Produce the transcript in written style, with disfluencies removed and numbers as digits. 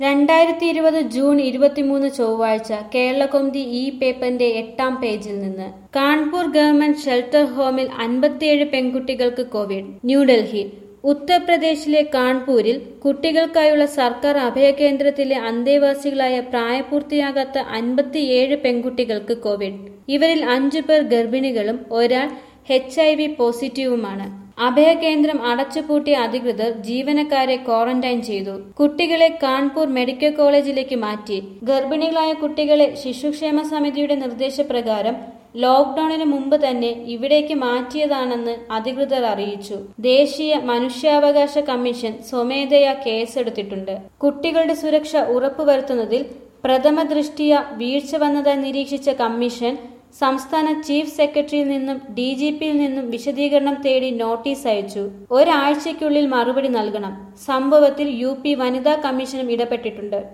2020 June 23 ചൊവ്വാഴ്ച കേരളകൗമുദി ഈ പേപ്പറിന്റെ 8-ാം പേജിൽ നിന്ന്. കാൺപൂർ ഗവൺമെന്റ് ഷെൽട്ടർ ഹോമിൽ 57 പെൺകുട്ടികൾക്ക് കോവിഡ്. ന്യൂഡൽഹി. ഉത്തർപ്രദേശിലെ കാൺപൂരിൽ കുട്ടികൾക്കായുള്ള സർക്കാർ അഭയകേന്ദ്രത്തിലെ അന്തേവാസികളായ പ്രായപൂർത്തിയാകാത്ത 57 പെൺകുട്ടികൾക്ക് കോവിഡ്. ഇവരിൽ 5 പേർ ഗർഭിണികളും ഒരാൾ HIV പോസിറ്റീവുമാണ്. അഭയകേന്ദ്രം അടച്ചുപൂട്ടിയ അധികൃതർ ജീവനക്കാരെ ക്വാറന്റൈൻ ചെയ്തു. കുട്ടികളെ കാൺപൂർ മെഡിക്കൽ കോളേജിലേക്ക് മാറ്റി. ഗർഭിണികളായ കുട്ടികളെ ശിശുക്ഷേമ സമിതിയുടെ നിർദ്ദേശപ്രകാരം ലോക്ഡൌണിന് മുമ്പ് തന്നെ ഇവിടേക്ക് മാറ്റിയതാണെന്ന് അധികൃതർ അറിയിച്ചു. ദേശീയ മനുഷ്യാവകാശ കമ്മീഷൻ സ്വമേധയാ കേസെടുത്തിട്ടുണ്ട്. കുട്ടികളുടെ സുരക്ഷ ഉറപ്പുവരുത്തുന്നതിൽ പ്രഥമ ദൃഷ്ട്യാ വീഴ്ച വന്നതായി നിരീക്ഷിച്ച കമ്മീഷൻ സംസ്ഥാന ചീഫ് സെക്രട്ടറിയിൽ നിന്നും DGPയിൽ നിന്നും വിശദീകരണം തേടി നോട്ടീസ് അയച്ചു. ഒരാഴ്ചയ്ക്കുള്ളിൽ മറുപടി നൽകണം. സംഭവത്തിൽ UP വനിതാ കമ്മീഷനും ഇടപെട്ടിട്ടുണ്ട്.